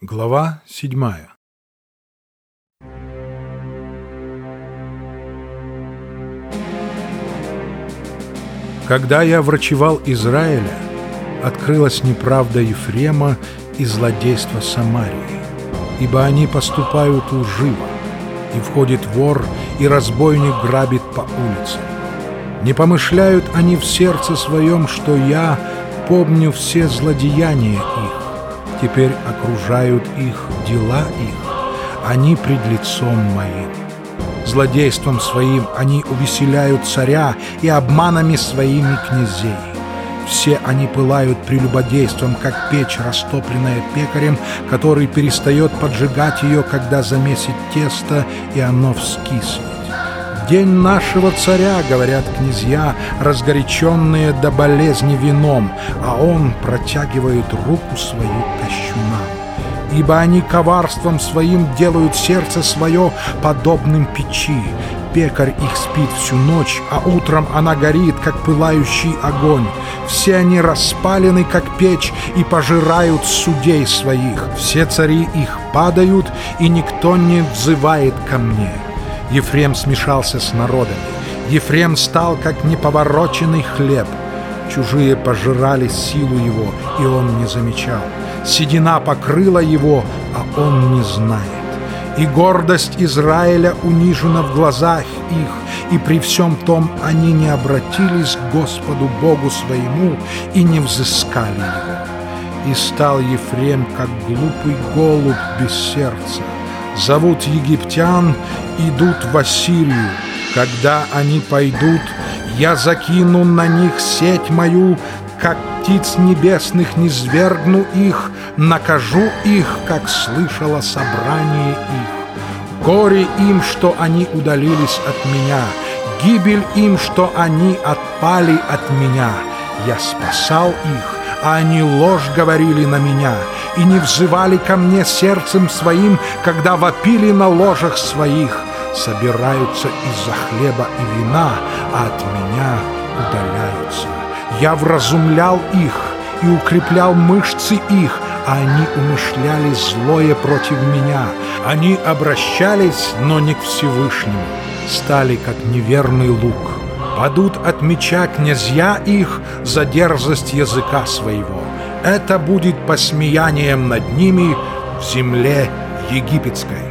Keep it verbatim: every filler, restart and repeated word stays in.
Глава седьмая. Когда я врачевал Израиля, открылась неправда Ефрема и злодейство Самарии, ибо они поступают лживо, и входит вор, и разбойник грабит по улицам. Не помышляют они в сердце своем, что я помню все злодеяния их. Теперь окружают их дела их, они пред лицом моим. Злодейством своим они увеселяют царя и обманами своими князей. Все они пылают прелюбодейством, как печь, растопленная пекарем, который перестает поджигать ее, когда замесит тесто, и оно вскиснет. День нашего царя, говорят князья, разгоряченные до болезни вином, а он протягивает руку свою кощунам. Ибо они коварством своим делают сердце свое подобным печи. Пекарь их спит всю ночь, а утром она горит, как пылающий огонь. Все они распалены, как печь, и пожирают судей своих. Все цари их падают, и никто не взывает ко мне. Ефрем смешался с народами. Ефрем стал, как неповороченный хлеб. Чужие пожирали силу его, и он не замечал. Седина покрыла его, а он не знает. И гордость Израиля унижена в глазах их, и при всем том они не обратились к Господу Богу своему и не взыскали его. И стал Ефрем, как глупый голубь без сердца. Зовут египтян, идут в Ассирию. Когда они пойдут, я закину на них сеть мою, как птиц небесных низвергну их, накажу их, как слышало собрание их. Горе им, что они удалились от меня, гибель им, что они отпали от меня. Я спасал их, а они ложь говорили на меня, и не взывали ко мне сердцем своим, когда вопили на ложах своих. Собираются из-за хлеба и вина, а от меня удаляются. Я вразумлял их и укреплял мышцы их, а они умышляли злое против меня. Они обращались, но не к Всевышнему, стали как неверный лук. Падут от меча князья их за дерзость языка своего. Это будет посмеянием над ними в земле египетской.